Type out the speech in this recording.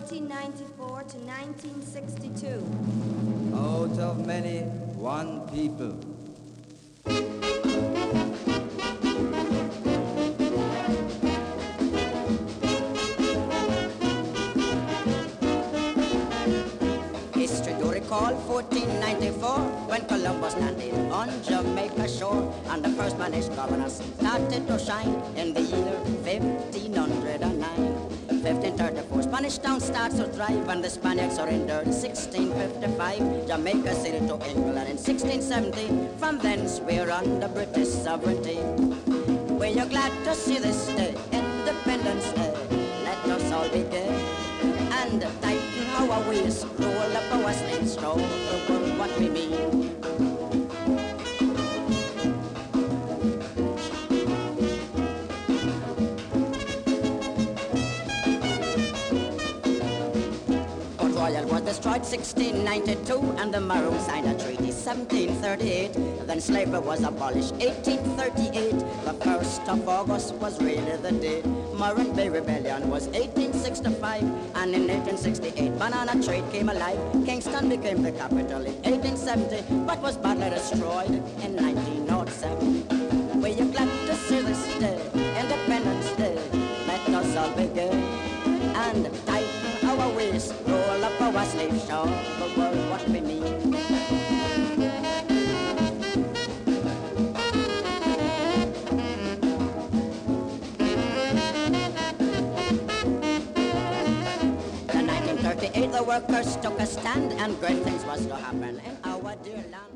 1494 to 1962. Out of many, one people. History do recall 1494 when Columbus landed on Jamaica shore, and the first Spanish governor started to shine in the year 1509. 1534, Spanish town starts to thrive, and the Spaniards surrendered 1655, Jamaica City to England in 1670. From thence we're under British sovereignty. We are glad to see this day, Independence Day. Let us all be gay and tighten our waist, roll up our sleeves, show the world what we mean. Royal was destroyed 1692, and the Maroons signed a treaty 1738. Then slavery was abolished 1838. The 1st of August was really the day. Moran Bay Rebellion was 1865, and in 1868 banana trade came alive. Kingston became the capital in 1870, but was badly destroyed in 1907. We are glad to see this day, Independence Day. Let us all be gay and tighten our waist, roll up our sleeves, show the world what we mean. In 1938 the workers took a stand, and great things was to happen in our dear land.